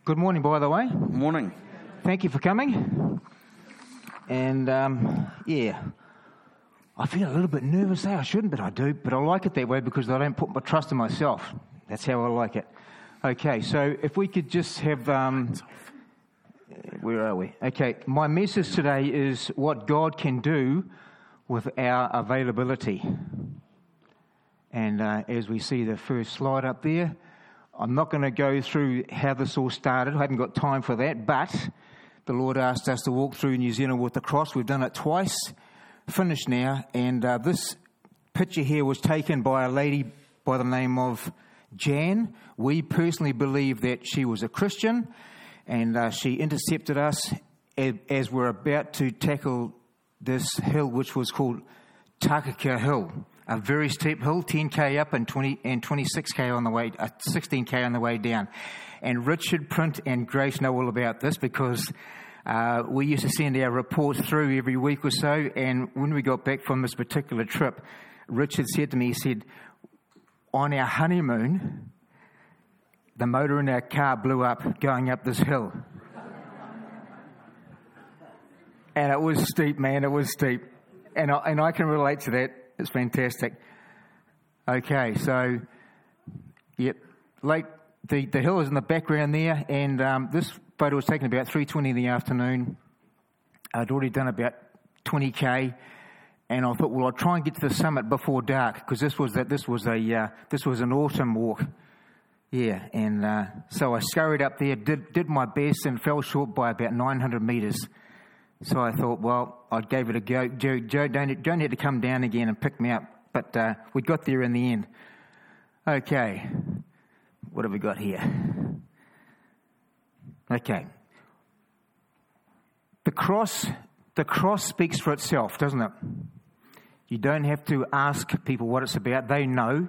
Good morning, by the way. Morning. Thank you for coming. And, I feel a little bit nervous there. I shouldn't, but I do. But I like it that way because I don't put my trust in myself. That's how I like it. Okay, so if we could just have... where are we? Okay, my message today is what God can do with our availability. And as we see the first slide up there, I'm not going to go through how this all started. I haven't got time for that, but the Lord asked us to walk through New Zealand with the cross. We've done it twice, finished now, and this picture here was taken by a lady by the name of Jan. We personally believe that she was a Christian, and she intercepted us as we're about to tackle this hill, which was called Takaka Hill. A very steep hill, 10k up and 26k on the way, 16k on the way down. And Richard, Print, and Grace know all about this because we used to send our reports through every week or so. And when we got back from this particular trip, Richard said to me, he said, on our honeymoon, the motor in our car blew up going up this hill. And it was steep, man, it was steep. And I can relate to that. It's fantastic. Okay, so, yep, the hill is in the background there, and this photo was taken about 3:20 in the afternoon. I'd already done about 20k, and I thought, well, I'll try and get to the summit before dark because this was an autumn walk. Yeah, and so I scurried up there, did my best, and fell short by about 900 meters. So I thought, well, I gave it a go. Joe, don't have to come down again and pick me up. But we got there in the end. Okay, what have we got here? Okay. The cross speaks for itself, doesn't it? You don't have to ask people what it's about. They know.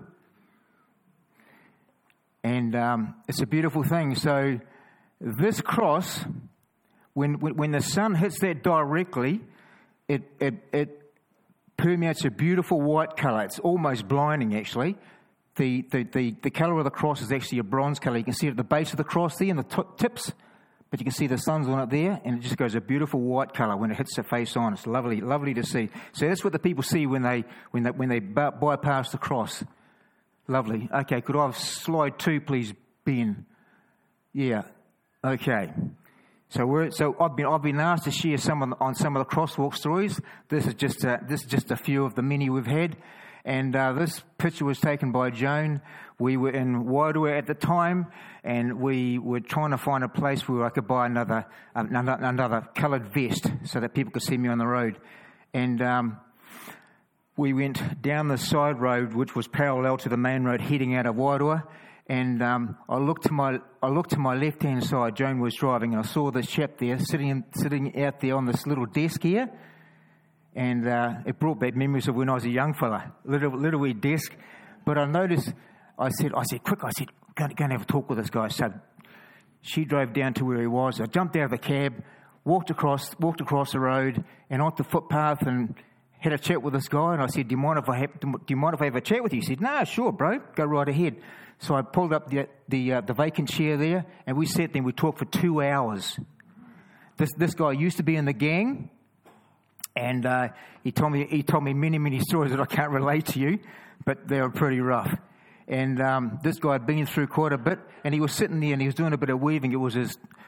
And it's a beautiful thing. So this cross... When the sun hits that directly, it permeates a beautiful white colour. It's almost blinding, actually. The colour of the cross is actually a bronze colour. You can see it at the base of the cross there and the tips, but you can see the sun's on it there, and it just goes a beautiful white colour when it hits the face on. It's lovely, lovely to see. So that's what the people see when they bypass the cross. Lovely. Okay, could I have slide 2, please, Ben? Yeah. Okay. So I've been asked to share some of the crosswalk stories. This is just a few of the many we've had, and this picture was taken by Joan. We were in Wairua at the time, and we were trying to find a place where I could buy another coloured vest so that people could see me on the road. And we went down the side road, which was parallel to the main road heading out of Wairua. And I looked to my left-hand side. Joan was driving, and I saw this chap there sitting out there on this little desk here, and it brought back memories of when I was a young fella, little wee desk. But I noticed, I said, quick, go and have a talk with this guy. So she drove down to where he was. I jumped out of the cab, walked across the road, and onto the footpath, and had a chat with this guy. And I said, do you mind if I have a chat with you? He said, no, sure, bro, go right ahead. So I pulled up the vacant chair there, and we sat there and we talked for 2 hours. This guy used to be in the gang, and he told me many stories that I can't relate to you, but they were pretty rough. And this guy had been through quite a bit, and he was sitting there and he was doing a bit of weaving. It was him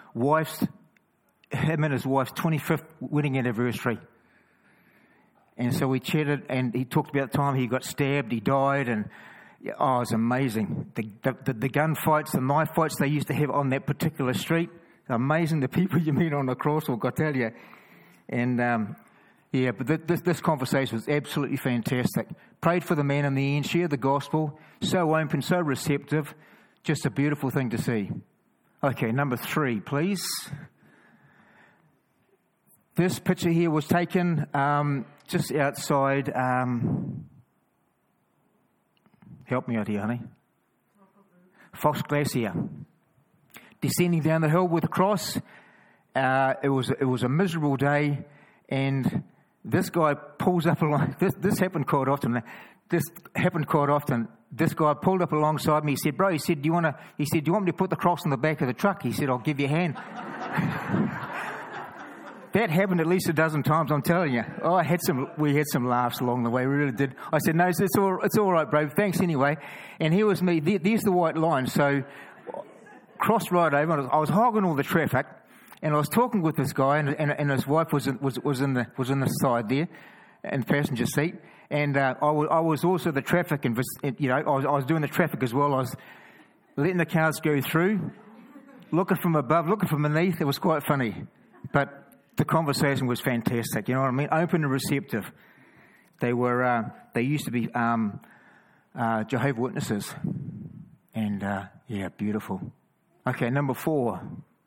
and his wife's 25th wedding anniversary. And so we chatted, and he talked about the time he got stabbed, he died, and it was amazing. The gunfights, the knife fights they used to have on that particular street. Amazing, the people you meet on the crosswalk, I tell you. And but this conversation was absolutely fantastic. Prayed for the man in the end, shared the gospel, so open, so receptive. Just a beautiful thing to see. Okay, number 3, please. This picture here was taken just outside... help me out here, honey. Fox Glacier. Descending down the hill with a cross. It was a miserable day, and this guy pulls up along. This happened quite often. this guy pulled up alongside me. He said, "Bro," he said, "Do you want me to put the cross on the back of the truck?" He said, "I'll give you a hand." That happened at least a dozen times, I'm telling you. Oh, we had some laughs along the way, we really did. I said, "No, it's all right, bro. Thanks anyway." And here was me. There's the white line. So crossed right over. I was hogging all the traffic, and I was talking with this guy, and his wife was in the side there, in the passenger seat. And I was also the traffic, and I was doing the traffic as well. I was letting the cars go through, looking from above, looking from beneath. It was quite funny, but the conversation was fantastic. You know what I mean? Open and receptive. They used to be Jehovah's Witnesses, and beautiful. Okay, number 4.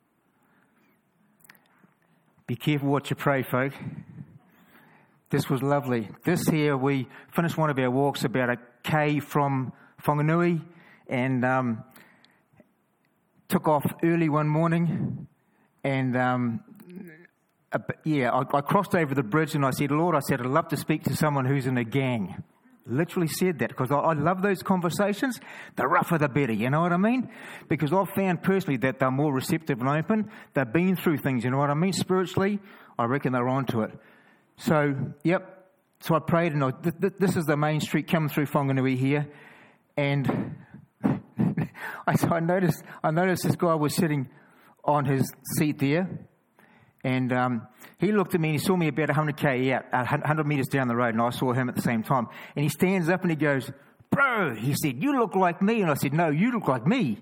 Be careful what you pray, folk. This was lovely. This here, we finished one of our walks about a K from Whanganui, and took off early one morning, and I crossed over the bridge, and I said, "Lord," I said, "I'd love to speak to someone who's in a gang." Literally said that, because I love those conversations. The rougher the better, you know what I mean? Because I've found personally that they're more receptive and open. They've been through things, you know what I mean? Spiritually, I reckon they're onto it. So, yep. So I prayed, and this is the main street coming through Whanganui here, and I noticed this guy was sitting on his seat there, and he looked at me, and he saw me about 100 out, 100 metres down the road, and I saw him at the same time. And he stands up and he goes, "Bro," he said, "you look like me." And I said, "No, you look like me."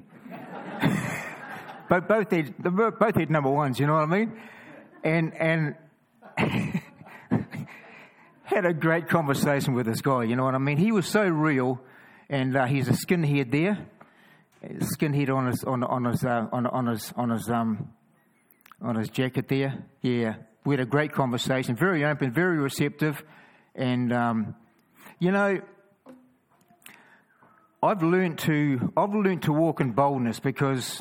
But both had number ones, you know what I mean? And had a great conversation with this guy, you know what I mean? He was so real, and he's a skinhead there, skinhead on his jacket there. Yeah, we had a great conversation, very open, very receptive, and I've learned to walk in boldness, because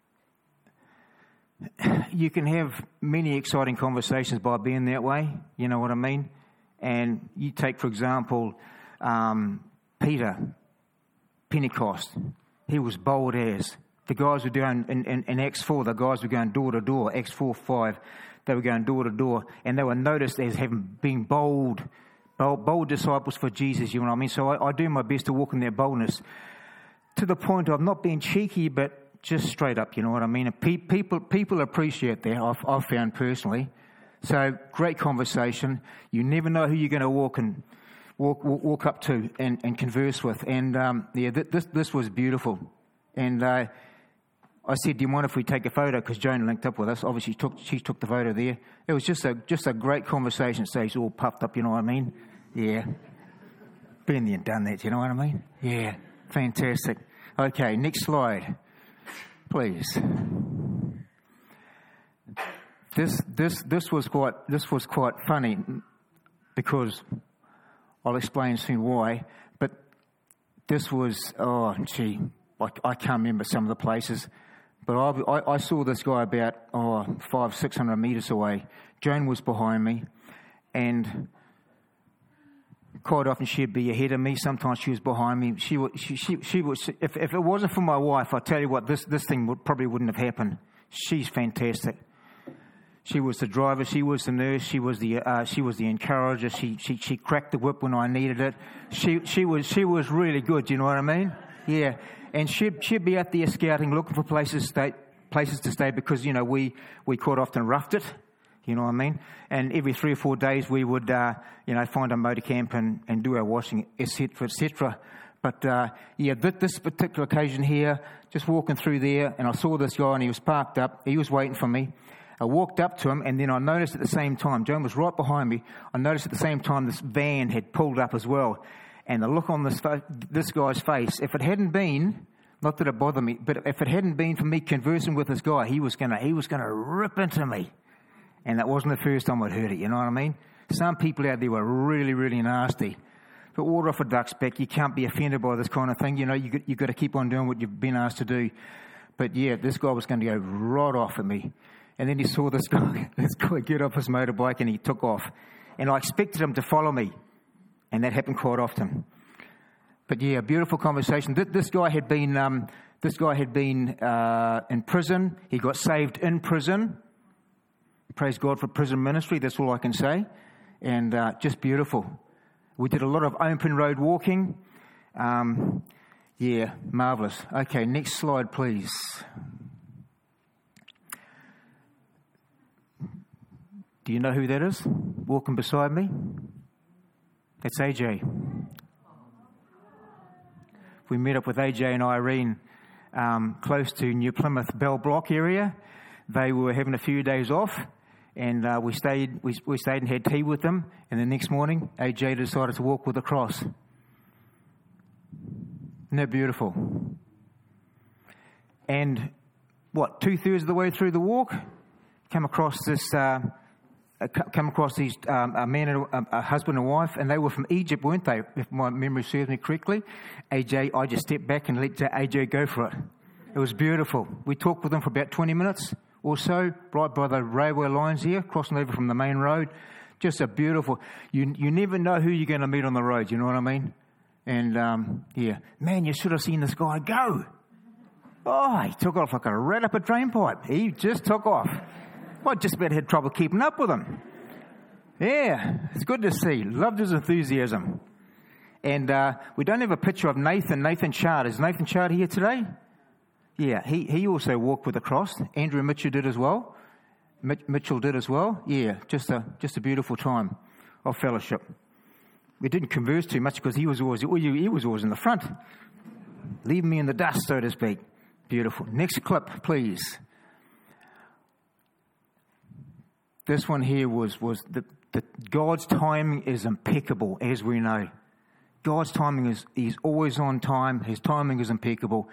you can have many exciting conversations by being that way. You know what I mean? And you take, for example, Peter, Pentecost. He was bold as. The guys were doing, in Acts 4, the guys were going door to door. Acts 4:5, they were going door to door. And they were noticed as having been bold disciples for Jesus, you know what I mean? So I do my best to walk in their boldness, to the point of not being cheeky, but just straight up, you know what I mean? And people appreciate that, I've found personally. So great conversation. You never know who you're going to walk up to and converse with. And this was beautiful. And I said, "Do you mind if we take a photo?" Because Joan linked up with us. Obviously, she took the photo there. It was just a great conversation. So he's all puffed up, you know what I mean? Yeah. Been there and done that, you know what I mean? Yeah. Fantastic. Okay, next slide, please. This was quite funny, because I'll explain soon why. But this was, I can't remember some of the places, but I saw this guy about 500-600 metres away. Joan was behind me, and quite often she'd be ahead of me. Sometimes she was behind me. She was. If it wasn't for my wife, I tell you what, this thing probably wouldn't have happened. She's fantastic. She was the driver. She was the nurse. She was the encourager. She cracked the whip when I needed it. She was really good. You know what I mean? Yeah. And she'd be out there scouting, looking for places to stay, because we quite often roughed it. You know what I mean? And every 3 or 4 days we would find a motor camp and do our washing, etc., etc. But this particular occasion here, just walking through there, and I saw this guy, and he was parked up. He was waiting for me. I walked up to him, and then I noticed at the same time, Joan was right behind me, I noticed at the same time this van had pulled up as well. And the look on this guy's face, if it hadn't been, not that it bothered me, but if it hadn't been for me conversing with this guy, he was gonna rip into me. And that wasn't the first time I'd heard it, you know what I mean? Some people out there were really, really nasty. But water off a duck's back, you can't be offended by this kind of thing. You've got to keep on doing what you've been asked to do. But yeah, this guy was going to go right off at me. And then he saw this guy get off his motorbike, and he took off. And I expected him to follow me. And that happened quite often. But yeah, beautiful conversation. This guy had been in prison. He got saved in prison. Praise God for prison ministry. That's all I can say. And just beautiful. We did a lot of open road walking. Yeah, marvelous. Okay, next slide, please. Do you know who that is? Walking beside me? That's AJ. We met up with AJ and Irene close to New Plymouth Bell Block area. They were having a few days off, and we stayed and had tea with them. And the next morning, AJ decided to walk with the cross. Isn't that beautiful? And 2/3 of the way through the walk, come across these a man and a husband and wife, and they were from Egypt, weren't they? If my memory serves me correctly. I just stepped back and let AJ go for it. It was beautiful. We talked with them for about 20 minutes or so, right by the railway lines here, crossing over from the main road. Just a beautiful. You never know who you're going to meet on the road. You know what I mean? And yeah, man, you should have seen this guy go. Oh, he took off like a rat up a drain pipe. He just took off. I just about had trouble keeping up with him. Yeah, it's good to see. Loved his enthusiasm. And we don't have a picture of Nathan Chard. Is Nathan Chard here today? Yeah, he also walked with the cross. Andrew Mitchell did as well. Mitchell did as well. Yeah, just a beautiful time of fellowship. We didn't converse too much because he was always in the front, leaving me in the dust, so to speak. Beautiful. Next clip, please. This one here was the God's timing is impeccable, as we know. God's timing he's always on time. His timing is impeccable.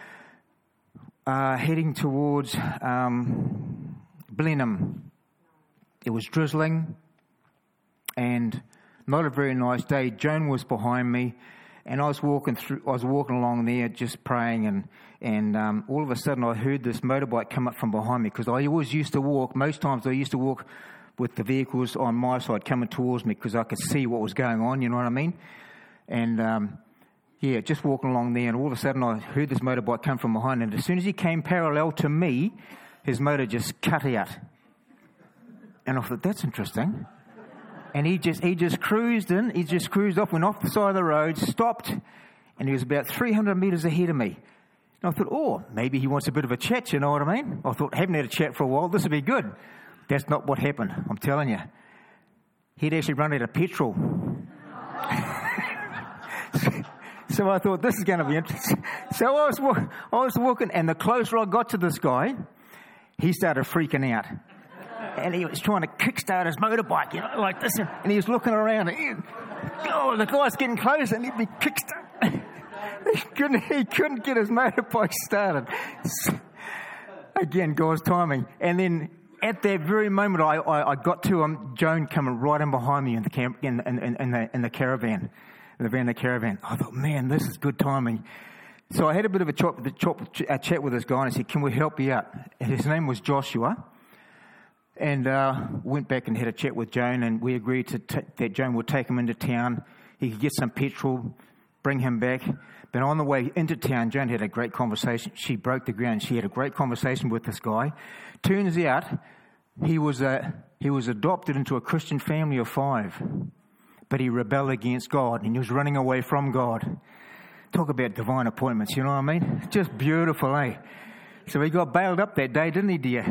Heading towards Blenheim. It was drizzling and not a very nice day. Joan was behind me, and I was walking along there just praying, and all of a sudden I heard this motorbike come up from behind me, because I always used to walk. Most times I used to walk with the vehicles on my side coming towards me because I could see what was going on, you know what I mean? And yeah, just walking along there, and all of a sudden I heard this motorbike come from behind, and as soon as he came parallel to me, his motor just cut out. And I thought, that's interesting. And he just cruised in. He just cruised off, went off the side of the road, stopped, and he was about 300 metres ahead of me. And I thought, oh, maybe he wants a bit of a chat, you know what I mean? I thought, haven't had a chat for a while, this will be good. That's not what happened, I'm telling you. He'd actually run out of petrol. So I thought, this is going to be interesting. So I was walking, and the closer I got to this guy, he started freaking out. And he was trying to kickstart his motorbike, you know, like this. And he was looking around. And the guy's getting close, and he'd be kickstart. He couldn't get his motorbike started. Again, God's timing. And then at that very moment, I got to him. Joan coming right in behind me in the caravan, in the van, the caravan. I thought, man, this is good timing. So I had a bit of a chat with this guy, and I said, can we help you out? And his name was Joshua. And went back and had a chat with Joan, and we agreed that Joan would take him into town. He could get some petrol, bring him back. But on the way into town, Joan had a great conversation. She broke the ground. She had a great conversation with this guy. Turns out he was adopted into a Christian family of 5, but he rebelled against God, and he was running away from God. Talk about divine appointments, you know what I mean? Just beautiful, eh? So he got bailed up that day, didn't he, dear?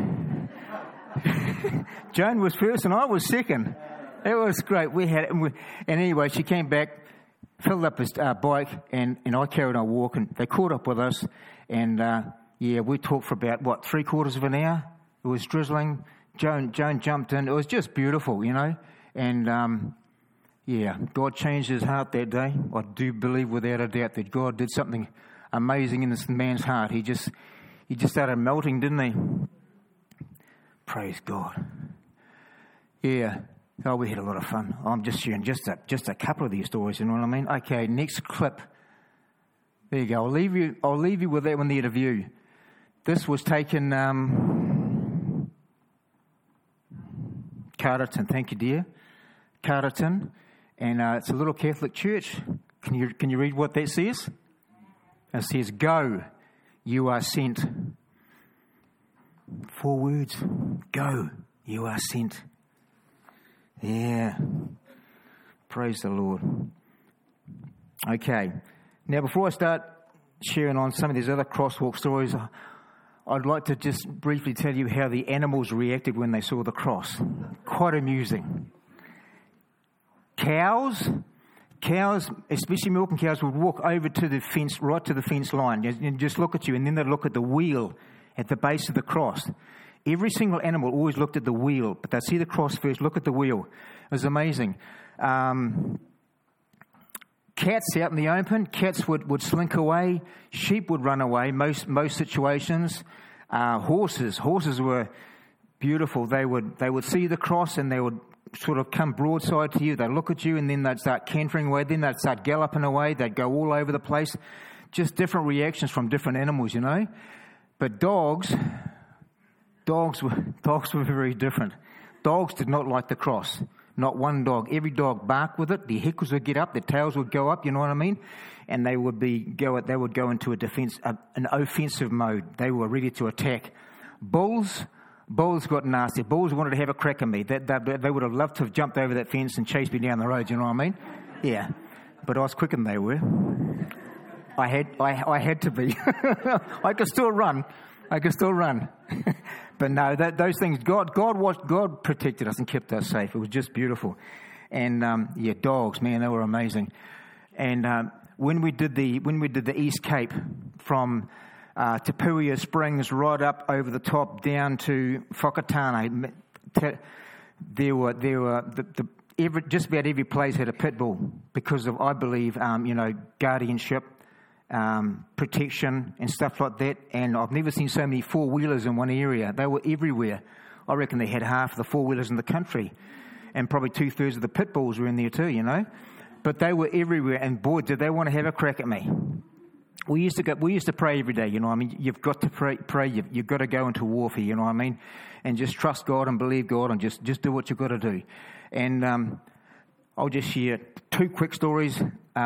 Joan was first and I was second. It was great. And anyway, she came back, filled up his bike, and I carried on walking. They caught up with us, and we talked for about 3/4 of an hour. It was drizzling. Joan jumped in. It was just beautiful, you know. And God changed his heart that day. I do believe without a doubt that God did something amazing in this man's heart. He just started melting, didn't he? Praise God. Yeah. Oh, we had a lot of fun. I'm just sharing just a couple of these stories, you know what I mean? Okay, next clip. There you go. I'll leave you with that one there to view. This was taken Carterton. Thank you, dear. Carterton. And it's a little Catholic church Can you read what that says? It says, "Go, you are sent." 4 words. Go, you are sent. Yeah. Praise the Lord. Okay. Now, before I start sharing on some of these other crosswalk stories, I'd like to just briefly tell you how the animals reacted when they saw the cross. Quite amusing. Cows, especially milking cows, would walk over to the fence, right to the fence line, and just look at you, and then they'd look at the wheel at the base of the cross. Every single animal always looked at the wheel, but they'd see the cross first, look at the wheel. It was amazing. Cats out in the open, cats would slink away, sheep would run away, most situations. Horses were beautiful. They would see the cross and they would sort of come broadside to you. They'd look at you and then they'd start cantering away, then they'd start galloping away, they'd go all over the place. Just different reactions from different animals, you know. But dogs were very different. Dogs did not like the cross. Not one dog. Every dog barked with it. Their heckles would get up. Their tails would go up. You know what I mean? And they would go into an offensive mode. They were ready to attack. Bulls got nasty. Bulls wanted to have a crack at me. They would have loved to have jumped over that fence and chased me down the road. You know what I mean? Yeah. But I was quicker than they were. I had to be. I could still run. But no, those things, God protected us and kept us safe. It was just beautiful. And dogs, man, they were amazing. And when we did the East Cape from Tapuia Springs right up over the top down to Whakatane, there were just about every place had a pit bull because of, I believe, guardianship. Protection and stuff like that, and I've never seen so many 4-wheelers in one area. They were everywhere. I reckon they had half of the 4-wheelers in the country, and probably 2/3 of the pit bulls were in there too, you know. But they were everywhere, and boy, did they want to have a crack at me. We used to pray every day, you know what I mean. You've got to pray. You've got to go into warfare, you know what I mean, and just trust God and believe God and just do what you've got to do. And I'll just share 2 quick stories.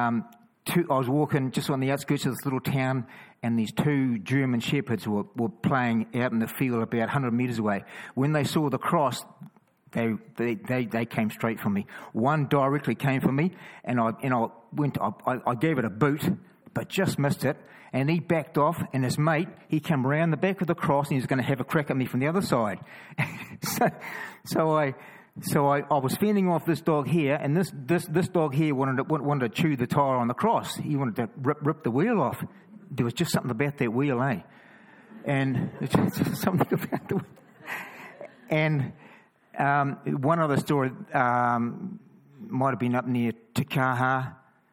I was walking just on the outskirts of this little town, and these 2 German shepherds were playing out in the field about 100 metres away. When they saw the cross, they came straight for me. One directly came for me, and I gave it a boot, but just missed it. And he backed off, and his mate, he came round the back of the cross, and he was going to have a crack at me from the other side. So I was fending off this dog here, and this dog here wanted to chew the tire on the cross. He wanted to rip the wheel off. There was just something about that wheel, eh? And something about the wheel. And one other story might have been up near Takaha,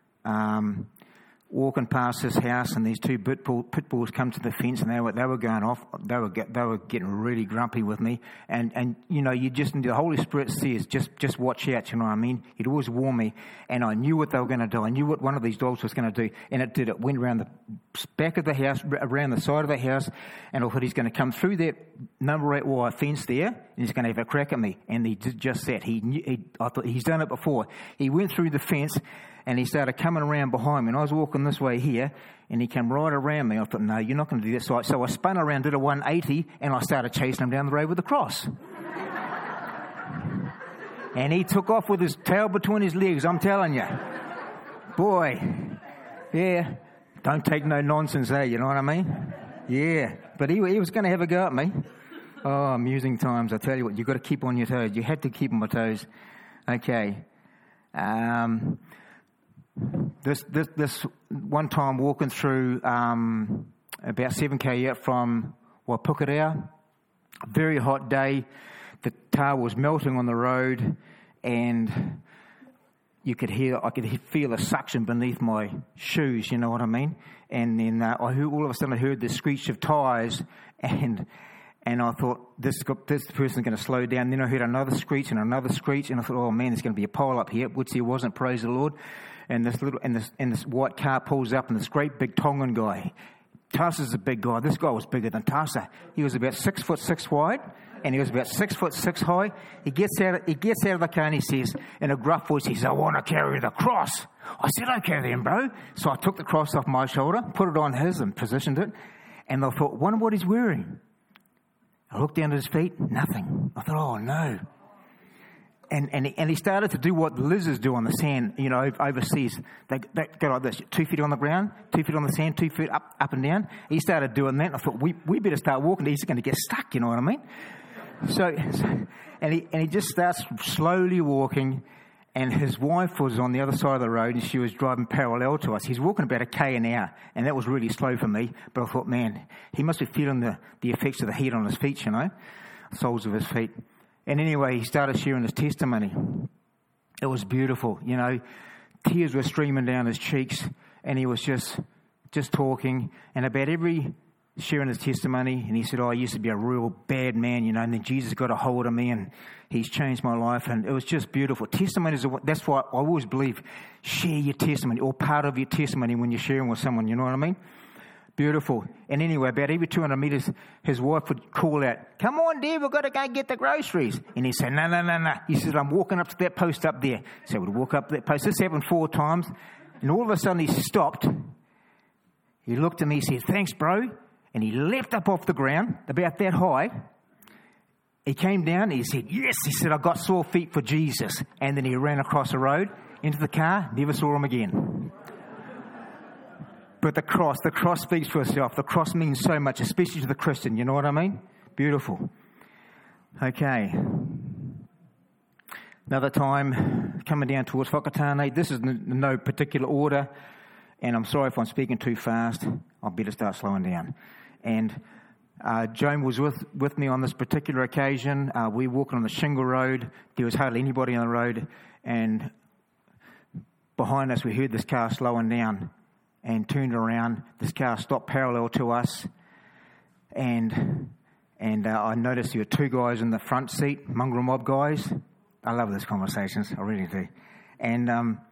walking past his house, and these 2 pit bulls come to the fence, and they were going off. They were getting really grumpy with me, and you know, the Holy Spirit says just watch out. You know what I mean? He'd always warn me, and I knew what they were going to do. I knew what one of these dogs was going to do, and it did. It went around the back of the house, around the side of the house, and I thought he's going to come through that number 8 wire fence there, and he's going to have a crack at me. And he did just that. I thought he's done it before. He went through the fence. And he started coming around behind me, and I was walking this way here, and he came right around me. I thought, no, you're not going to do that. So I spun around, did a 180, and I started chasing him down the road with the cross. And he took off with his tail between his legs, I'm telling you. Boy, yeah, don't take no nonsense, you know what I mean? Yeah, but he was going to have a go at me. Oh, amusing times, I tell you what, you've got to keep on your toes. You had to keep on my toes. Okay. This one time walking through about 7k out from Pukerea, very hot day, the tar was melting on the road, and I could feel the suction beneath my shoes, you know what I mean? And then all of a sudden I heard the screech of tyres, and I thought, this person's going to slow down. Then I heard another screech, and I thought, oh man, there's going to be a pile up here, which there wasn't, praise the Lord. And this white car pulls up, and this great big Tongan guy. Tarsa's a big guy. This guy was bigger than Tarsa. He was about 6'6" wide. and he was about 6'6" high. He gets out of the car and he says, in a gruff voice, he says, "I want to carry the cross." I said, "Okay then, bro." So I took the cross off my shoulder, put it on his and positioned it. And I thought, wonder what he's wearing. I looked down at his feet, nothing. I thought, oh no. And he started to do what the lizards do on the sand, overseas. They go like this, 2 feet on the ground, 2 feet on the sand, 2 feet up and down. He started doing that. I thought, we better start walking. He's going to get stuck, you know what I mean? So he just starts slowly walking, and his wife was on the other side of the road, and she was driving parallel to us. He's walking about 1 km an hour, and that was really slow for me. But I thought, man, he must be feeling the effects of the heat on his feet, soles of his feet. And anyway, he started sharing his testimony. It was beautiful, Tears were streaming down his cheeks, and he was just talking. And about every sharing his testimony, and he said, "I used to be a real bad man, and then Jesus got a hold of me, and he's changed my life." And it was just beautiful. Testimonies, that's why I always believe, share your testimony, or part of your testimony when you're sharing with someone, you know what I mean? Beautiful. And anyway, about every 200 metres, his wife would call out, "Come on, Dave, we've got to go get the groceries." And he'd say, No. He says, "I'm walking up to that post up there." So we'd walk up to that post. This happened 4 times. And all of a sudden he stopped. He looked at me, he said, "Thanks, bro." And he leapt up off the ground, about that high. He came down, he said, "Yes." He said, "I got sore feet for Jesus." And then he ran across the road, into the car, never saw him again. But the cross speaks for itself. The cross means so much, especially to the Christian. You know what I mean? Beautiful. Okay. Another time, coming down towards Whakatane. This is no particular order. And I'm sorry if I'm speaking too fast. I better start slowing down. And Joan was with me on this particular occasion. We were walking on the Shingle Road. There was hardly anybody on the road. And behind us, we heard this car slowing down. And turned around. This car stopped parallel to us, and I noticed there were 2 guys in the front seat, mongrel mob guys. I love those conversations, I really do. And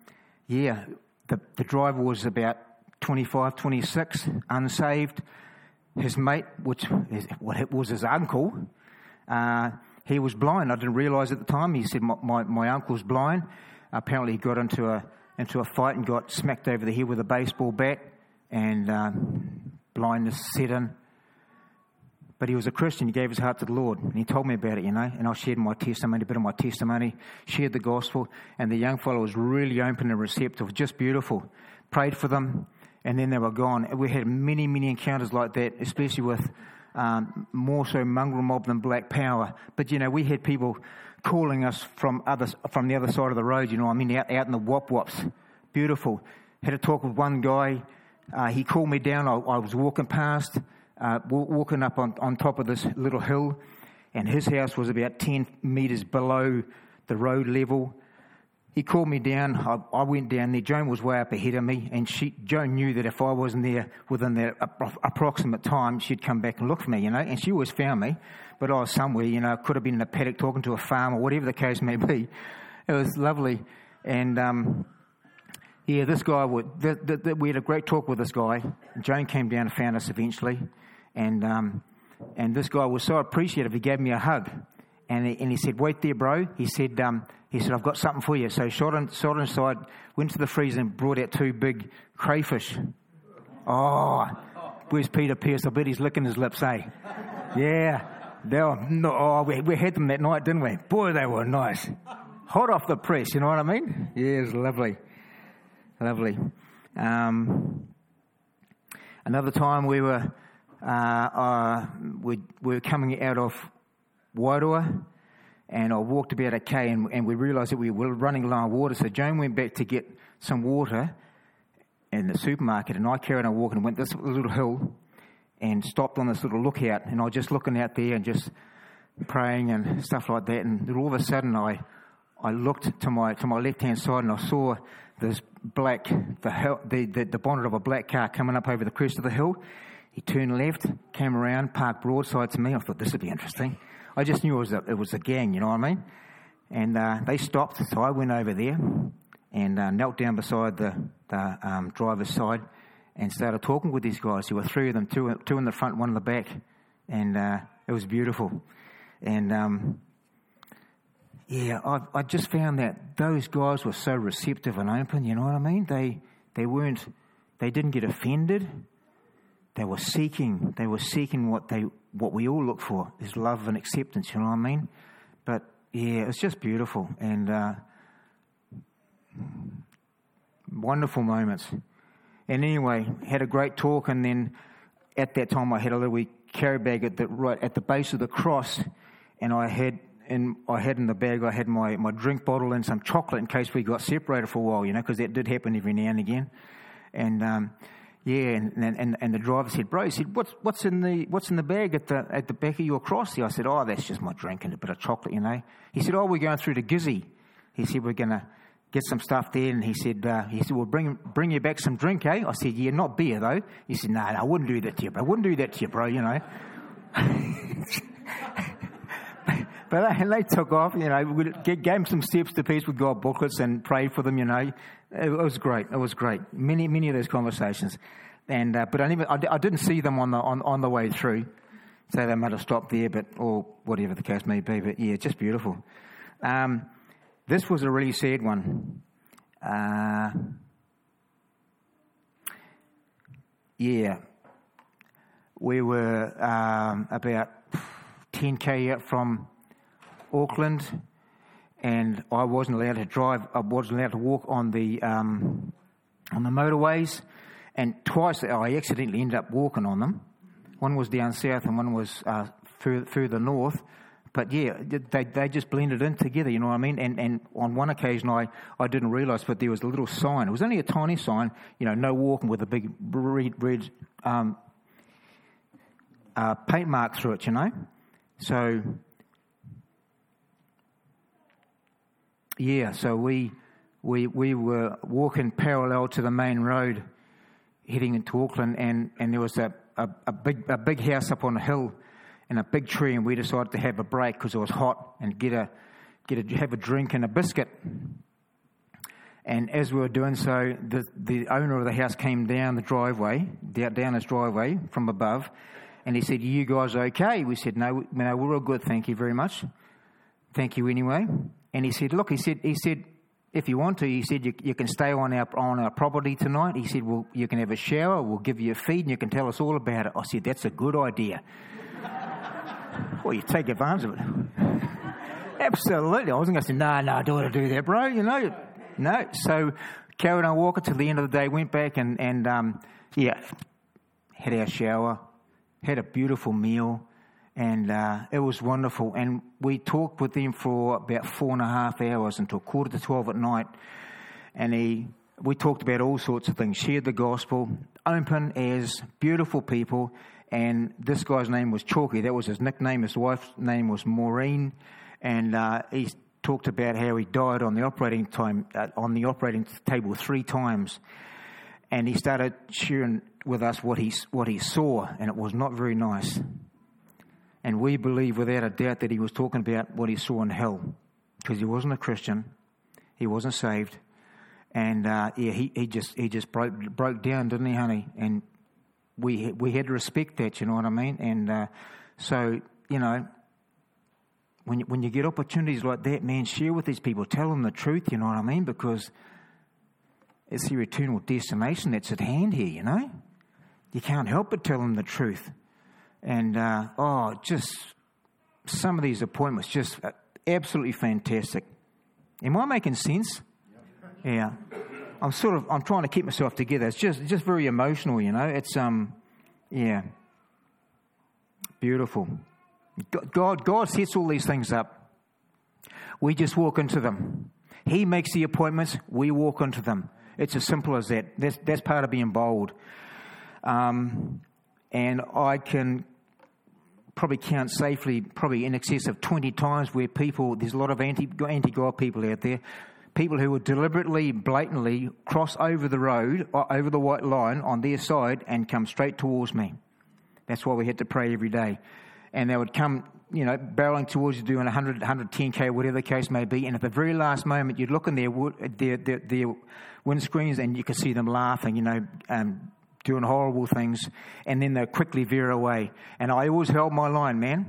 the driver was about 25, 26, unsaved. His mate, which was his uncle, he was blind. I didn't realise at the time. He said, my uncle's blind. Apparently he got into a fight and got smacked over the head with a baseball bat, and blindness set in. But he was a Christian. He gave his heart to the Lord, and he told me about it, and I shared my testimony, a bit of my testimony, shared the gospel, and the young fellow was really open and receptive, just beautiful. Prayed for them, and then they were gone. We had many, many encounters like that, especially with more so mongrel mob than black power. But, we had people calling us from the other side of the road, out in the wop-wops. Beautiful. Had a talk with one guy. He called me down. I was walking past, walking up on top of this little hill, and his house was about 10 metres below the road level. He called me down. I went down there. Joan was way up ahead of me, and Joan knew that if I wasn't there within that approximate time, she'd come back and look for me, and she always found me. But I was somewhere, could have been in a paddock talking to a farm or whatever the case may be. It was lovely. And, this guy, we had a great talk with this guy. Joan came down and found us eventually. And this guy was so appreciative, he gave me a hug. And he said, "Wait there, bro." He said, "I've got something for you." So shot inside, went to the freezer and brought out 2 big crayfish. Oh, where's Peter Pierce? I bet he's licking his lips, eh? Yeah. We had them that night, didn't we? Boy, they were nice. Hot off the press, you know what I mean? Yeah, it was lovely. Lovely. Another time we were coming out of Wairua, and I walked about 1 km, and we realised that we were running low on water, so Joan went back to get some water in the supermarket, and I carried on walking and went this little hill and stopped on this little lookout, and I was just looking out there and just praying and stuff like that, and all of a sudden I looked to my left-hand side, and I saw this the bonnet of a black car coming up over the crest of the hill. He turned left, came around, parked broadside to me. I thought, this would be interesting. I just knew it was a gang, you know what I mean? And they stopped, so I went over there and knelt down beside the driver's side and started talking with these guys. There were 3 of them, two in the front, 1 in the back, and it was beautiful. And I just found that those guys were so receptive and open. You know what I mean? They didn't get offended. They were seeking what we all look for, is love and acceptance. You know what I mean? But yeah, it's just beautiful and wonderful moments. And anyway, had a great talk, and then at that time I had a little wee carry bag right at the base of the cross, and I had in the bag I had my drink bottle and some chocolate in case we got separated for a while, you know, because that did happen every now and again. And and the driver said, "Bro," he said, "What's in the bag at the back of your cross there?" I said, "Oh, that's just my drink and a bit of chocolate, you know." He said, "Oh, we're going through to Gizzy." He said, "We're gonna get some stuff there," and he said, "Well, bring you back some drink, eh?" I said, "Yeah, not beer though." He said, "No, I wouldn't do that to you, bro. I wouldn't do that to you, bro. You know." But they took off, you know. We gave them some steps to peace with God booklets and prayed for them, you know. It was great. It was great. Many of those conversations, and but I didn't see them on the way through, so they might have stopped there, or whatever the case may be. But yeah, just beautiful. This was a really sad one. We were about 10k out from Auckland, and I wasn't allowed to drive. I wasn't allowed to walk on the motorways, and twice I accidentally ended up walking on them. One was down south, and one was further north. But yeah, they just blended in together, you know what I mean? And on one occasion I didn't realise, but there was a little sign. It was only a tiny sign, you know, no walking, with a big red paint mark through it, you know? So, yeah, so we were walking parallel to the main road heading into Auckland, and there was a big house up on a hill and a big tree, and we decided to have a break because it was hot and have a drink and a biscuit. And as we were doing so, the owner of the house came down the driveway, down his driveway from above, and he said, "Are you guys okay?" We said, "No, we're all good, thank you very much. Thank you anyway." And he said, "Look," he said, "if you want to," he said, you can stay on our property tonight." He said, "Well, you can have a shower, we'll give you a feed, and you can tell us all about it." I said, "That's a good idea." Well, you take advantage of it. Absolutely. I wasn't going to say, no, I don't want to do that, bro. You know, no. So carried on walking till the end of the day, went back and had our shower, had a beautiful meal, and it was wonderful. And we talked with him for about 4.5 hours until 11:45 at night. And we talked about all sorts of things, shared the gospel, open as beautiful people. And this guy's name was Chalky. That was his nickname. His wife's name was Maureen. And he talked about how he died on the operating table 3 times. And he started sharing with us what he saw, and it was not very nice. And we believe without a doubt that he was talking about what he saw in hell, because he wasn't a Christian, he wasn't saved, and he just broke down, didn't he, honey? And we had to respect that, you know what I mean? And so, you know, when you get opportunities like that, man, share with these people, tell them the truth, you know what I mean? Because it's your eternal destination that's at hand here, you know? You can't help but tell them the truth. And, just some of these appointments, just absolutely fantastic. Am I making sense? Yeah. I'm trying to keep myself together. It's just very emotional, you know. It's, beautiful. God sets all these things up. We just walk into them. He makes the appointments. We walk into them. It's as simple as that. That's part of being bold. And I can probably count safely, probably in excess of 20 times where there's a lot of anti-God people out there, people who would deliberately, blatantly cross over the road, over the white line on their side and come straight towards me. That's why we had to pray every day. And they would come, you know, barreling towards you, doing 100, 110k, whatever the case may be. And at the very last moment, you'd look in their windscreens and you could see them laughing, you know, doing horrible things. And then they'd quickly veer away. And I always held my line, man.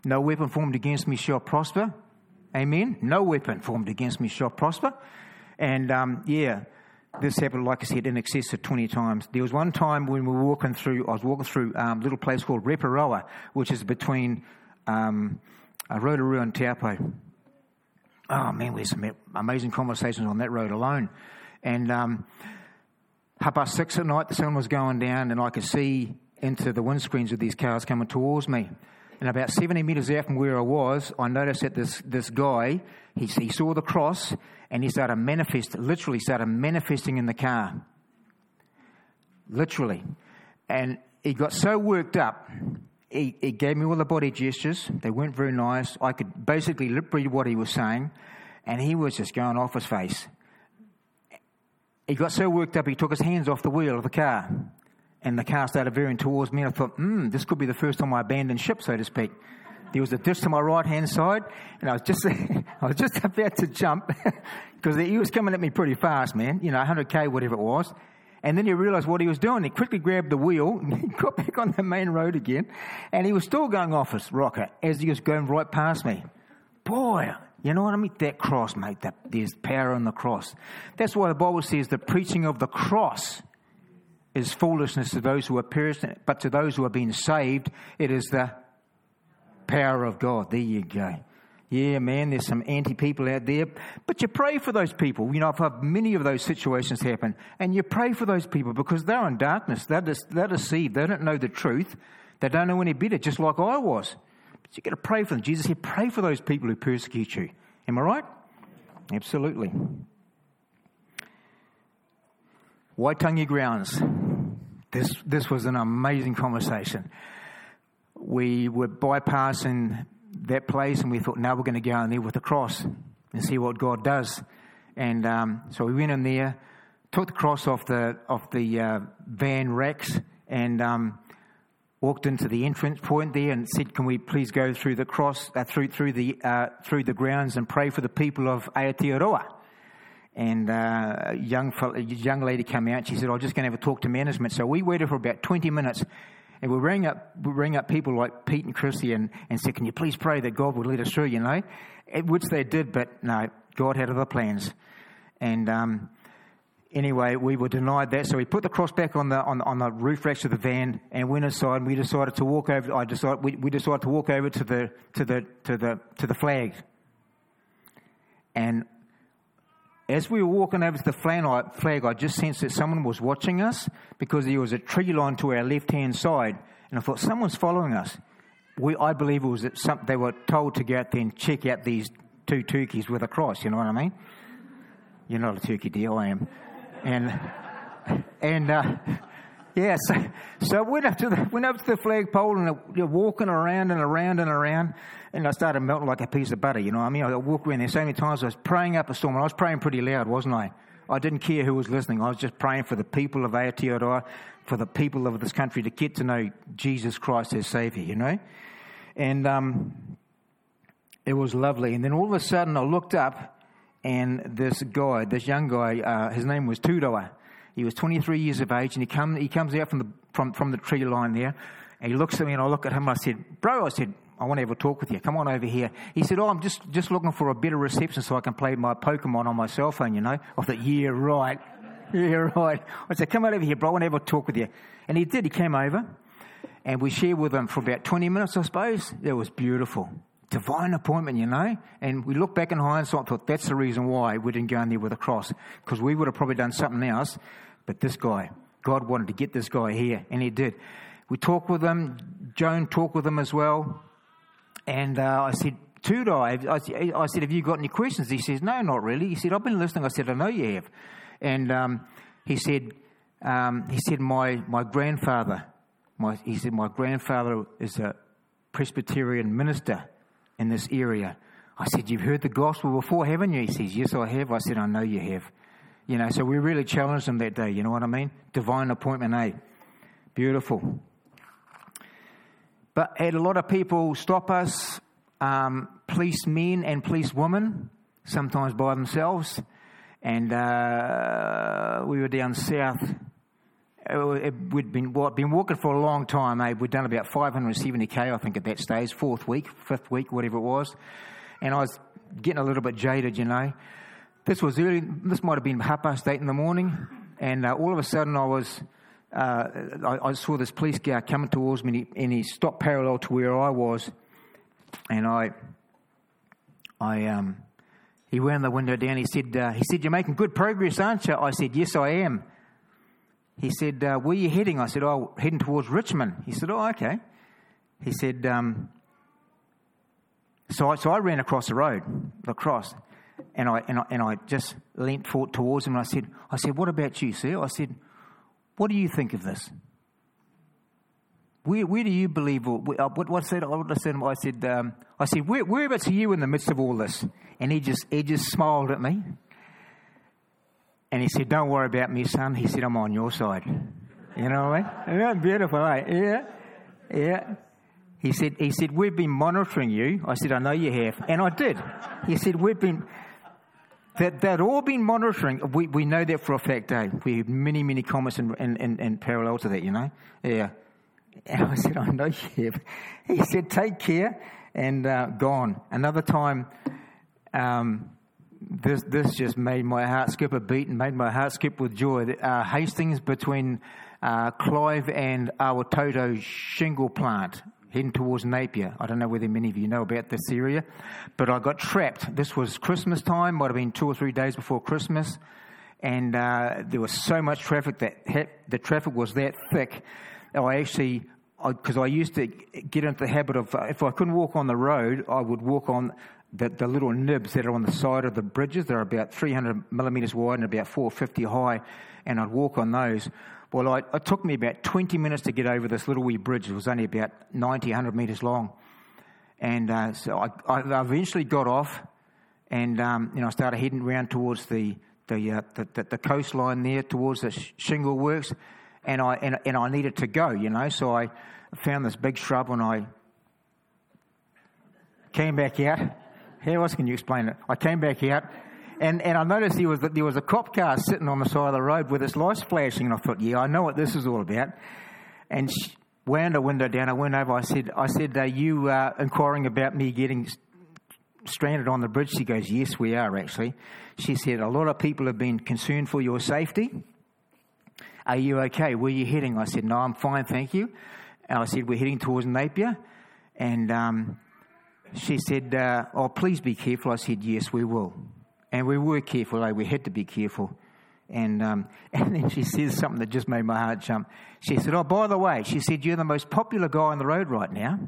No weapon formed against me shall prosper. Amen. No weapon formed against me shall prosper. And this happened, like I said, in excess of 20 times. There was one time when I was walking through a little place called Reparoa, which is between Rotorua and Taupo. Oh man, we had some amazing conversations on that road alone. And 6:30 at night, the sun was going down, and I could see into the windscreens of these cars coming towards me. And about 70 metres out from where I was, I noticed that this guy, he saw the cross, and he literally started manifesting in the car. Literally. And he got so worked up, he gave me all the body gestures. They weren't very nice. I could basically lip read what he was saying, and he was just going off his face. He got so worked up, he took his hands off the wheel of the car. And the car started veering towards me. I thought, this could be the first time I abandoned ship, so to speak. There was a ditch to my right-hand side, and I was just about to jump because he was coming at me pretty fast, man. 100k, whatever it was. And then he realised what he was doing. He quickly grabbed the wheel, and he got back on the main road again, and he was still going off his rocker as he was going right past me. Boy, you know what I mean? That cross, mate. There's power in the cross. That's why the Bible says the preaching of the cross is foolishness to those who are perishing, but to those who are being saved, it is the power of God. There you go. Yeah, man, there's some anti-people out there, but you pray for those people. I've had many of those situations happen, and you pray for those people because they're in darkness. They're deceived. They don't know the truth. They don't know any better, just like I was. But you got to pray for them. Jesus said, pray for those people who persecute you. Am I right? Absolutely. Waitangi Grounds. This was an amazing conversation. We were bypassing that place, and we thought, now we're going to go in there with the cross and see what God does. And so we went in there, took the cross off the van racks, and walked into the entrance point there and said, "Can we please go through the cross through the grounds and pray for the people of Aotearoa?" And a young lady came out. She said, "I'm just going to have a talk to management." So we waited for about 20 minutes, and we rang up people like Pete and Chrissy and said, "Can you please pray that God would let us through?" Which they did, but no, God had other plans. And anyway, we were denied that. So we put the cross back on the roof racks of the van and went inside. And we decided to walk over. We decided to walk over to the flag. And as we were walking over to the flag, I just sensed that someone was watching us because there was a tree line to our left-hand side. And I thought, someone's following us. I believe it was that they were told to go out there and check out these two turkeys with a cross, you know what I mean? You're not a turkey dear, I am. So I went up to the flagpole and you're walking around and around and around, and I started melting like a piece of butter, you know what I mean? I walked around there so many times. I was praying up a storm, and I was praying pretty loud, wasn't I? I didn't care who was listening. I was just praying for the people of Aotearoa, for the people of this country to get to know Jesus Christ as Saviour, you know? And it was lovely. And then all of a sudden I looked up, and this young guy, his name was Tūroa. He was 23 years of age, and he comes out from the tree line there, and he looks at me, and I look at him, and I said, "Bro," I want to have a talk with you. Come on over here. He said, "Oh, I'm just looking for a better reception so I can play my Pokemon on my cell phone, you know." I thought, yeah, right. Yeah, right. I said, "Come on over here, bro. I want to have a talk with you." And he did. He came over, and we shared with him for about 20 minutes, I suppose. It was beautiful. Divine appointment, you know. And we look back in hindsight and thought, that's the reason why we didn't go in there with a cross, because we would have probably done something else. But this guy, God wanted to get this guy here, and he did. We talked with him. Joan talked with him as well. And I said, "Tūroa," I said, "have you got any questions?" He says, "No, not really." He said, "I've been listening." I said, "I know you have." And he said, my grandfather is a Presbyterian minister in this area. I said, "You've heard the gospel before, haven't you?" He says, "Yes, I have." I said, "I know you have." You know, so we really challenged him that day, you know what I mean? Divine appointment, eh? Beautiful. But had a lot of people stop us, policemen and policewomen, sometimes by themselves. And we were down south we'd been walking for a long time. We'd done about 570k, I think, at that stage, 4th week, 5th week, whatever it was. And I was getting a little bit jaded, you know. This was early. This might have been 8:30 in the morning, and all of a sudden I saw this police guy coming towards me, and he stopped parallel to where I was, and he wound the window down. He said, "You're making good progress, aren't you?" I said, "Yes, I am." He said, "Where are you heading?" I said, "Oh, heading towards Richmond." He said, "Oh, okay." He said, so I ran across the road, and I just leant forward towards him, and I said, "What about you, sir?" I said, "What do you think of this? Where do you believe?" What I said, I said, "Whereabouts are you in the midst of all this?" And he just smiled at me, and he said, "Don't worry about me, son." He said, "I'm on your side." You know what I mean? Yeah, beautiful, eh? Yeah. He said, "We've been monitoring you." I said, "I know you have," and I did. He said, They'd all been monitoring. We know that for a fact, eh? We have many comments in parallel to that, you know? Yeah. And I said, "I know you have." He said, "Take care," and gone. Another time, this just made my heart skip a beat and made my heart skip with joy. Hastings between Clive and Awatoto shingle plant, heading towards Napier. I don't know whether many of you know about this area, but I got trapped. This was Christmas time, might have been 2 or 3 days before Christmas, and there was so much traffic that the traffic was that thick. Because I used to get into the habit of, if I couldn't walk on the road, I would walk on the little nibs that are on the side of the bridges. They're about 300 millimetres wide and about 450 high, and I'd walk on those. Well, it took me about 20 minutes to get over this little wee bridge. It was only about 90, 100 metres long. And so I eventually got off, and I started heading round towards the coastline there, towards the shingle works, and I needed to go, you know. So I found this big shrub, and I came back out. How else can you explain it? I came back out. And I noticed there was a cop car sitting on the side of the road with its lights flashing, and I thought, yeah, I know what this is all about. And she wound a window down. I went over. I said, "Are you inquiring about me getting stranded on the bridge?" She goes, "Yes, we are actually." She said, "A lot of people have been concerned for your safety. Are you okay? Where are you heading?" I said, "No, I'm fine, thank you." And I said, "We're heading towards Napier." And she said, "Oh, please be careful." I said, "Yes, we will." And we were careful, we had to be careful. And then she says something that just made my heart jump. She said, "Oh, by the way," she said, "you're the most popular guy on the road right now."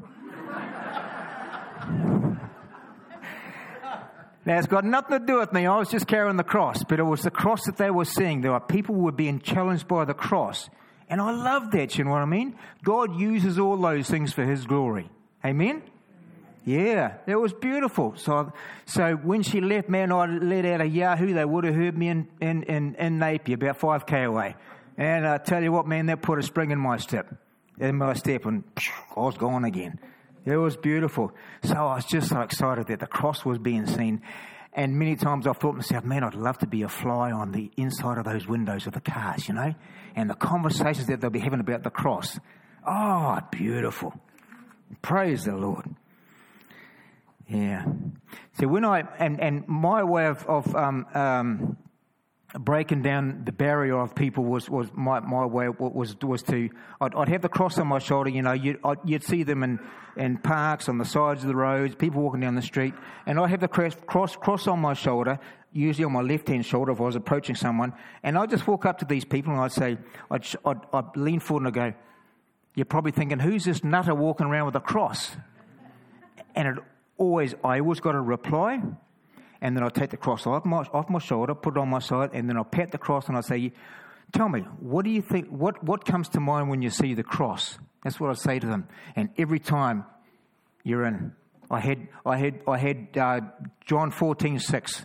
Now, it's got nothing to do with me. I was just carrying the cross, but it was the cross that they were seeing. There were people who were being challenged by the cross. And I love that, you know what I mean? God uses all those things for his glory. Amen? Yeah, it was beautiful. So when she left, man, I let out a yahoo. They would have heard me in Napier, about 5k away. And I tell you what, man, that put a spring in my step, and I was gone again. It was beautiful. So I was just so excited that the cross was being seen. And many times I thought to myself, man, I'd love to be a fly on the inside of those windows of the cars, you know, and the conversations that they'll be having about the cross. Oh, beautiful. Praise the Lord. Yeah. So when and my way of breaking down the barrier of people was my way was to I'd have the cross on my shoulder. You know, you'd see them in parks, on the sides of the roads, people walking down the street, and I'd have the cross on my shoulder, usually on my left hand shoulder if I was approaching someone, and I'd just walk up to these people and I'd say, I'd lean forward and I'd go, "You're probably thinking, who's this nutter walking around with a cross?" And I always got a reply, and then I'd take the cross off my shoulder, put it on my side, and then I'd pat the cross and I'd say, "Tell me, what do you think, what comes to mind when you see the cross?" That's what I'd say to them. And every time you're in, I had John 14:6.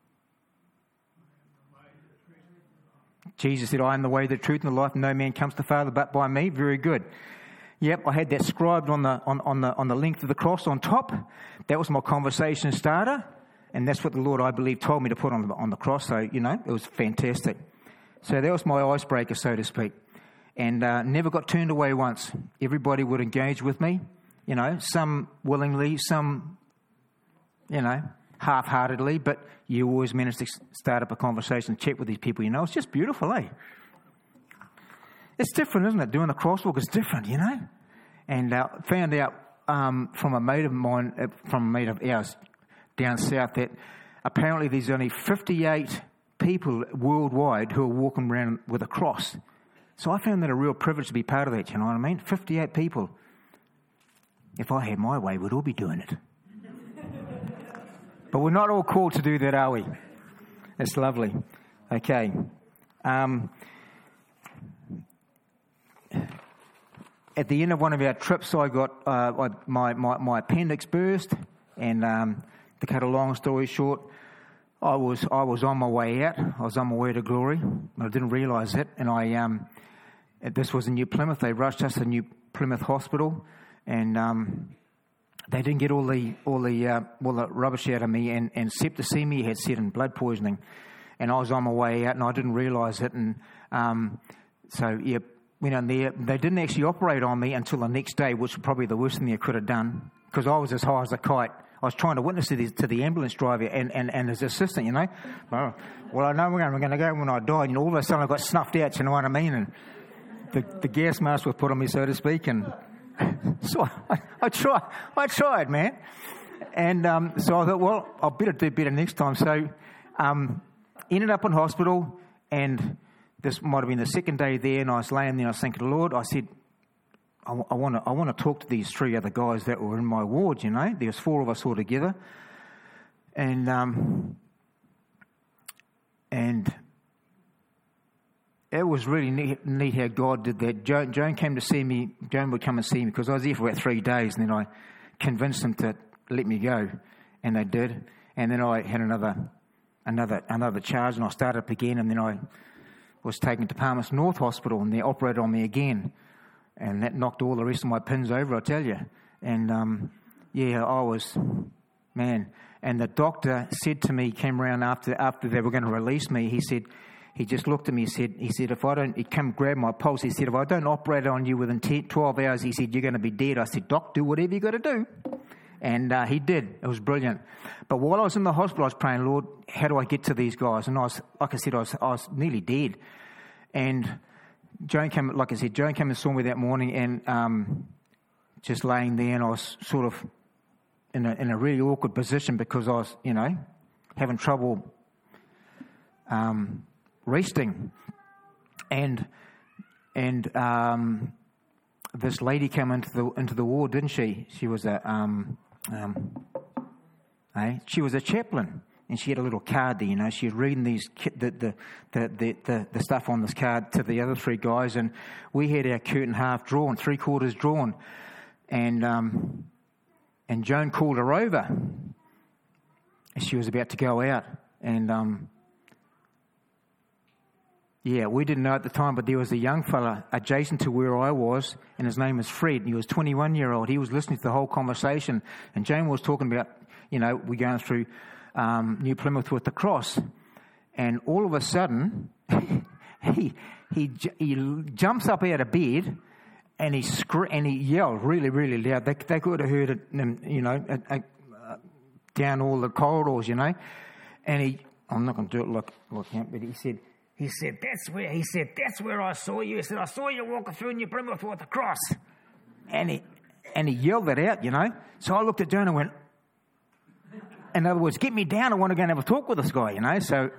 Jesus said, "I am the way, the truth, and the life, and no man comes to the Father but by me." Very good. Yep, I had that scribed on the length of the cross on top. That was my conversation starter, and that's what the Lord, I believe, told me to put on the cross. So, you know, it was fantastic. So that was my icebreaker, so to speak. and never got turned away once. Everybody would engage with me, some willingly, some, half-heartedly, but you always managed to start up a conversation, chat with these people, It's just beautiful, eh? It's different, isn't it? Doing the crosswalk is different, And found out from a mate of mine, from a mate of ours down south, that apparently there's only 58 people worldwide who are walking around with a cross. So I found that a real privilege to be part of that, you know what I mean? 58 people. If I had my way, we'd all be doing it. But we're not all called to do that, are we? It's lovely. Okay. At the end of one of our trips, I got my appendix burst, and to cut a long story short, I was on my way out. I was on my way to glory. I didn't realise it, and this was in New Plymouth. They rushed us to New Plymouth Hospital, and they didn't get all the rubbish out of me, and septicemia had set in, blood poisoning, and I was on my way out, and I didn't realise it, and went on there. They didn't actually operate on me until the next day, which was probably the worst thing they could have done, because I was as high as a kite. I was trying to witness to the ambulance driver and his assistant, Well, I know we're going to go when I die, and all of a sudden I got snuffed out, you know what I mean? And the gas mask was put on me, so to speak, and so I tried, man. And so I thought, well, I'll better do better next time. So ended up in hospital, and this might have been the second day there, and I was laying there, and I was thinking, Lord, I said, I want to talk to these 3 other guys that were in my ward, There was 4 of us all together. And it was really neat how God did that. Joan came to see me. Joan would come and see me because I was there for about 3 days, and then I convinced them to let me go, and they did. And then I had another charge, and I started up again, and then I was taken to Palmerston North Hospital, and they operated on me again. And that knocked all the rest of my pins over, I tell you. And, I was, man. And the doctor said to me, came around after they were going to release me, he just looked at me, he said, if I don't, he came grab my pulse, he said, if I don't operate on you within 12 hours, he said, you're going to be dead. I said, Doc, do whatever you got to do. And he did. It was brilliant. But while I was in the hospital, I was praying, Lord, how do I get to these guys? And I was nearly dead. And Joan came and saw me that morning, and just laying there, and I was sort of in a really awkward position because I was, having trouble resting, and this lady came into the ward, didn't she? She was she was a chaplain. And she had a little card there, She was reading the stuff on this card to the other 3 guys, and we had our curtain half drawn, 3/4 drawn, and Joan called her over, and she was about to go out, and we didn't know at the time, but there was a young fella adjacent to where I was, and his name was Fred, and he was 21-year-old. He was listening to the whole conversation, and Joan was talking about, we're going through New Plymouth with the cross, and all of a sudden he jumps up out of bed, and he yelled really, really loud. They could have heard it, down all the corridors, And I'm not going to do it like him, but he said that's where I saw you. He said, I saw you walking through New Plymouth with the cross, and he yelled that out, So I looked at Joan and went, in other words, get me down. I want to go and have a talk with this guy, So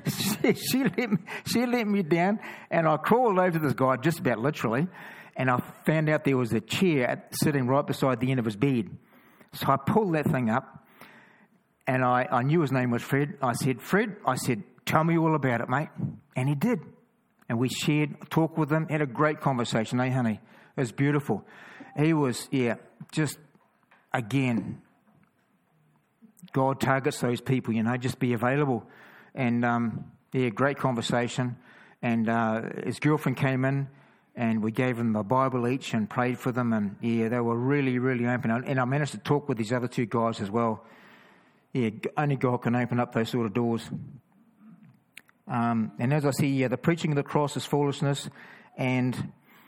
she let me down, and I crawled over to this guy, just about literally, and I found out there was a chair sitting right beside the end of his bed. So I pulled that thing up, and I knew his name was Fred. I said, Fred, tell me all about it, mate. And he did. And we talked with him, had a great conversation, honey? It was beautiful. He was, just, again, God targets those people, just be available. And, great conversation. And his girlfriend came in, and we gave them a Bible each and prayed for them. And, they were really, really open. And I managed to talk with these other 2 guys as well. Only God can open up those sort of doors. And as I see, the preaching of the cross is foolishness. And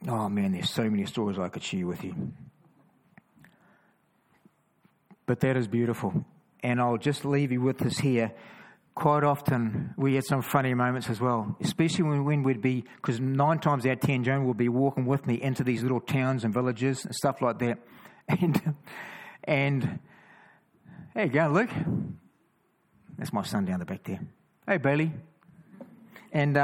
Oh man, there's so many stories I could share with you. But that is beautiful. And I'll just leave you with this here. Quite often, we had some funny moments as well, especially when we'd be, because 9 times out of 10, Joan would be walking with me into these little towns and villages and stuff like that. And there you go, Luke. That's my son down the back there. Hey, Bailey. And,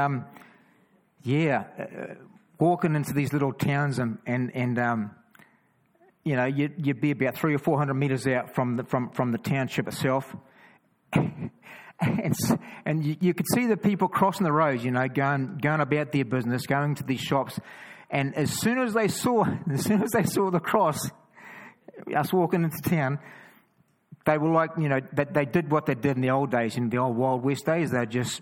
walking into these little towns and you'd be about 300 or 400 meters out from the township itself. And you could see the people crossing the roads, going about their business, going to these shops. And as soon as they saw the cross, us walking into town, they were like, they did what they did in the old days, in the old Wild West days. They'd just,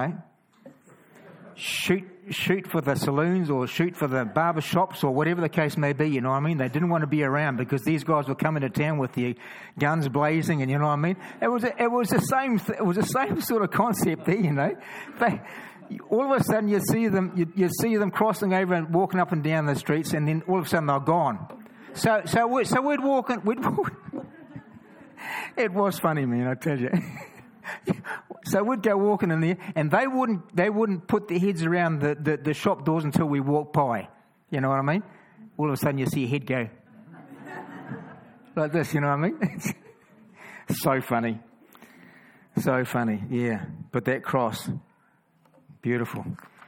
shoot for the saloons or shoot for the barber shops or whatever the case may be, you know what I mean? They didn't want to be around because these guys were coming to town with the guns blazing, and you know what I mean? It was the same sort of concept there, all of a sudden you see them crossing over and walking up and down the streets, and then all of a sudden they're gone. So we'd walk. It was funny, man, I tell you. So we'd go walking in there, and they wouldn't put their heads around the shop doors until we walked by. You know what I mean? All of a sudden you see a head go like this, you know what I mean? So funny. So funny, yeah. But that cross, beautiful.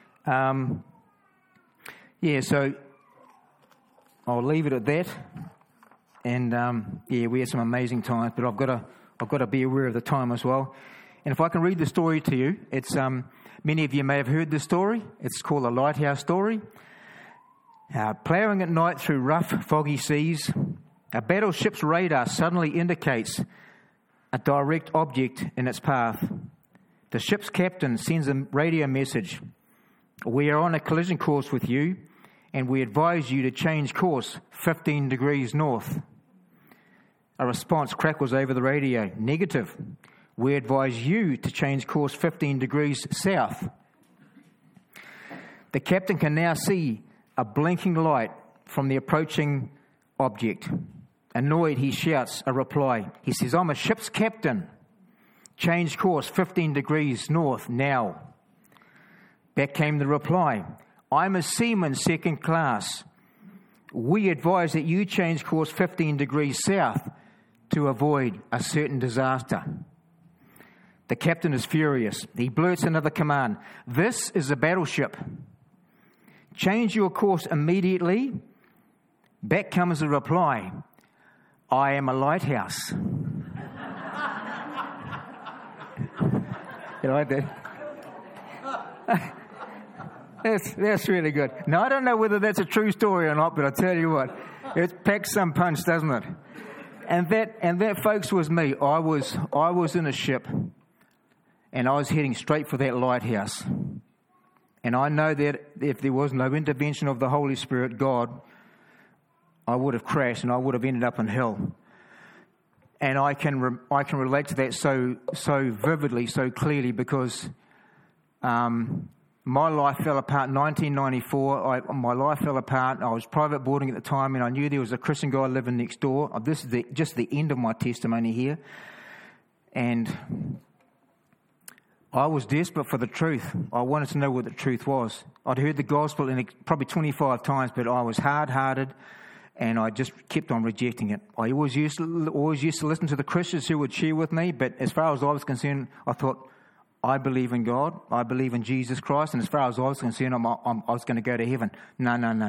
So I'll leave it at that. And we had some amazing times, but I've got to be aware of the time as well. And if I can read the story to you, it's many of you may have heard this story. It's called The Lighthouse Story. Ploughing at night through rough, foggy seas, a battleship's radar suddenly indicates a direct object in its path. The ship's captain sends a radio message. We are on a collision course with you, and we advise you to change course 15 degrees north. A response crackles over the radio. Negative. We advise you to change course 15 degrees south. The captain can now see a blinking light from the approaching object. Annoyed, he shouts a reply. He says, I'm a ship's captain. Change course 15 degrees north now. Back came the reply. I'm a seaman second class. We advise that you change course 15 degrees south to avoid a certain disaster. The captain is furious. He blurts another command. This is a battleship. Change your course immediately. Back comes the reply. I am a lighthouse. You like that? That's really good. Now, I don't know whether that's a true story or not, but I tell you what, it packs some punch, doesn't it? And that, folks, was me. I was in a ship, and I was heading straight for that lighthouse. And I know that if there was no intervention of the Holy Spirit, God, I would have crashed and I would have ended up in hell. And I can relate to that so vividly, so clearly, because my life fell apart in 1994. My life fell apart. I was private boarding at the time, and I knew there was a Christian guy living next door. This is just the end of my testimony here. And I was desperate for the truth. I wanted to know what the truth was. I'd heard the gospel probably 25 times, but I was hard-hearted, and I just kept on rejecting it. I always used to listen to the Christians who would share with me, but as far as I was concerned, I thought, I believe in God. I believe in Jesus Christ. And as far as I was concerned, I was going to go to heaven. No.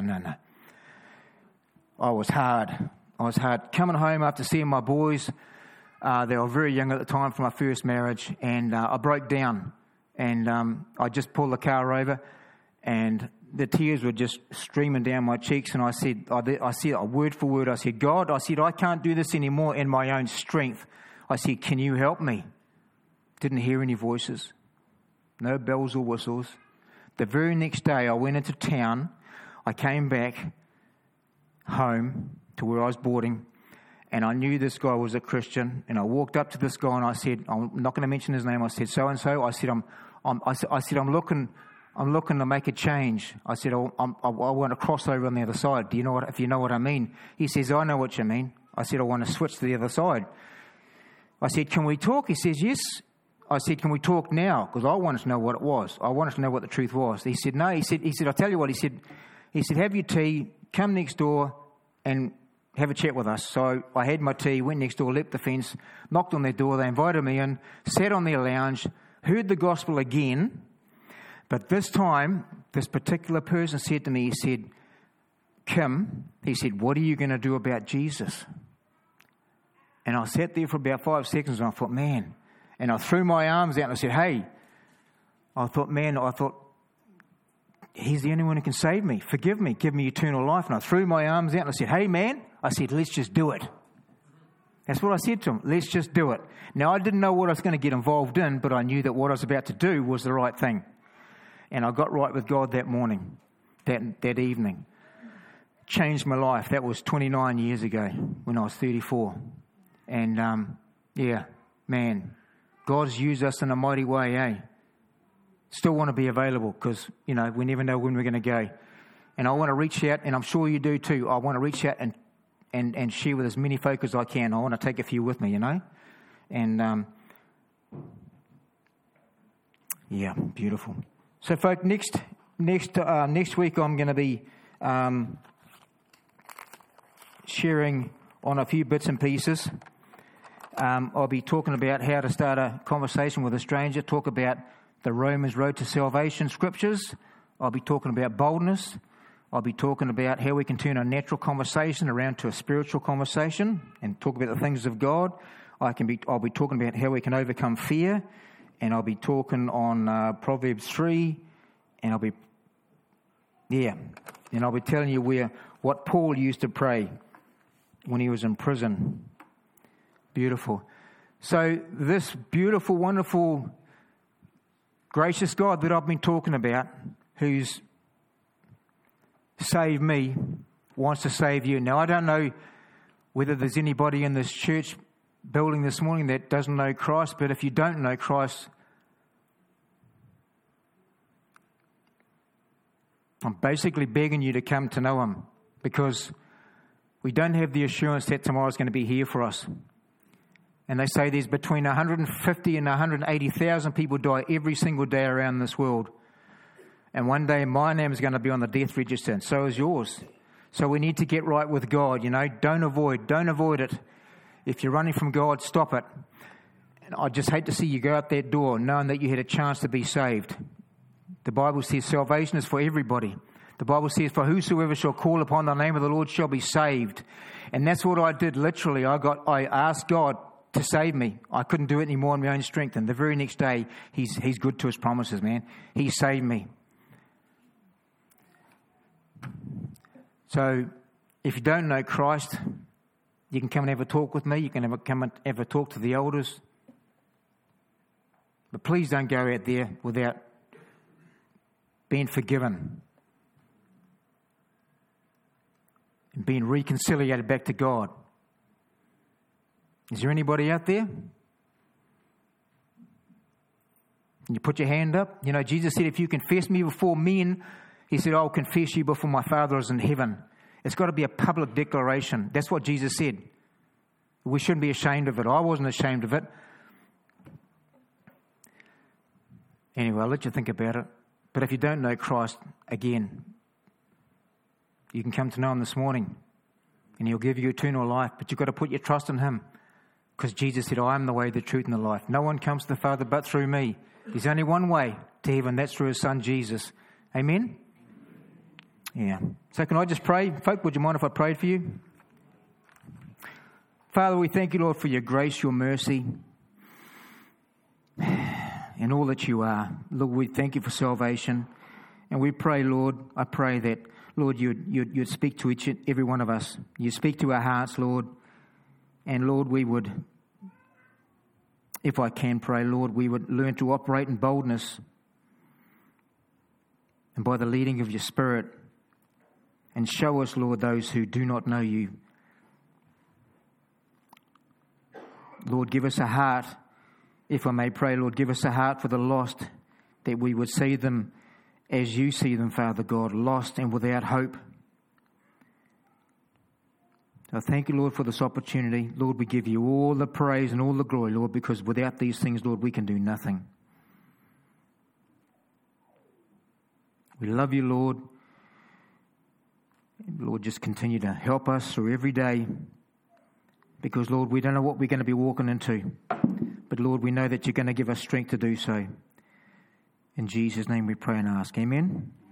I was hard. Coming home after seeing my boys, they were very young at the time for my first marriage, and I broke down. And I just pulled the car over, and the tears were just streaming down my cheeks. And I said word for word, I said, God, I can't do this anymore in my own strength. I said, can you help me? Didn't hear any voices, no bells or whistles. The very next day I went into town. I came back home to where I was boarding, and I knew this guy was a Christian. And I walked up to this guy and I said, I'm not going to mention his name. I said, so and so. I said, I'm I'm looking to make a change. I said, I want to cross over on the other side. If you know what I mean? He says, I know what you mean. I said, I want to switch to the other side. I said, can we talk? He says, yes. I said, can we talk now? Because I wanted to know what it was. I wanted to know what the truth was. He said, no. He said, I'll tell you what. He said, have your tea, come next door and have a chat with us. So I had my tea, went next door, leapt the fence, knocked on their door. They invited me in, sat on their lounge, heard the gospel again. But this time, this particular person said to me, he said, Kim, he said, what are you going to do about Jesus? And I sat there for about 5 seconds and I thought, man. And I threw my arms out and I said, hey. I thought, he's the only one who can save me. Forgive me. Give me eternal life. And I threw my arms out and I said, hey, man. I said, let's just do it. That's what I said to him. Let's just do it. Now, I didn't know what I was going to get involved in, but I knew that what I was about to do was the right thing. And I got right with God that morning, that evening. Changed my life. That was 29 years ago when I was 34. And, God's used us in a mighty way, eh? Still want to be available because, we never know when we're going to go. And I want to reach out, and I'm sure you do too. I want to reach out and share with as many folk as I can. I want to take a few with me, And, beautiful. So, folk, next week I'm going to be sharing on a few bits and pieces. I'll be talking about how to start a conversation with a stranger, talk about the Romans Road to Salvation scriptures. I'll be talking about boldness. I'll be talking about how we can turn a natural conversation around to a spiritual conversation and talk about the things of God. I'll be talking about how we can overcome fear, and I'll be talking on Proverbs 3, and I'll be telling you what Paul used to pray when he was in prison. Beautiful. So this beautiful, wonderful, gracious God that I've been talking about, who's saved me, wants to save you. Now, I don't know whether there's anybody in this church building this morning that doesn't know Christ, but if you don't know Christ, I'm basically begging you to come to know Him, because we don't have the assurance that tomorrow's going to be here for us. And they say there's between 150 and 180,000 people die every single day around this world. And one day my name is going to be on the death register, and so is yours. So we need to get right with God, Don't avoid it. If you're running from God, stop it. And I just hate to see you go out that door knowing that you had a chance to be saved. The Bible says salvation is for everybody. The Bible says, for whosoever shall call upon the name of the Lord shall be saved. And that's what I did literally. I asked God to save me. I couldn't do it anymore on my own strength. And the very next day, He's good to His promises, man. He saved me. So, if you don't know Christ, you can come and have a talk with me. You can come and have a talk to the elders. But please don't go out there without being forgiven and being reconciliated back to God. Is there anybody out there? Can you put your hand up? Jesus said, if you confess me before men, He said, I'll confess you before my Father is in heaven. It's got to be a public declaration. That's what Jesus said. We shouldn't be ashamed of it. I wasn't ashamed of it. Anyway, I'll let you think about it. But if you don't know Christ, again, you can come to know Him this morning, and He'll give you eternal life. But you've got to put your trust in Him, because Jesus said, I am the way, the truth, and the life. No one comes to the Father but through me. There's only one way to heaven. That's through His Son, Jesus. Amen? Yeah. So can I just pray? Folk, would you mind if I prayed for you? Father, we thank you, Lord, for your grace, your mercy, and all that you are. Lord, we thank you for salvation. And we pray, Lord, I pray that, Lord, you'd speak to each and every one of us. You speak to our hearts, Lord. And, Lord, we would, if I can pray, Lord, we would learn to operate in boldness and by the leading of your Spirit. And show us, Lord, those who do not know you. Lord, give us a heart, if I may pray, Lord, give us a heart for the lost, that we would see them as you see them, Father God, lost and without hope. So thank you, Lord, for this opportunity. Lord, we give you all the praise and all the glory, Lord, because without these things, Lord, we can do nothing. We love you, Lord. Lord, just continue to help us through every day, because, Lord, we don't know what we're going to be walking into. But, Lord, we know that you're going to give us strength to do so. In Jesus' name we pray and ask. Amen.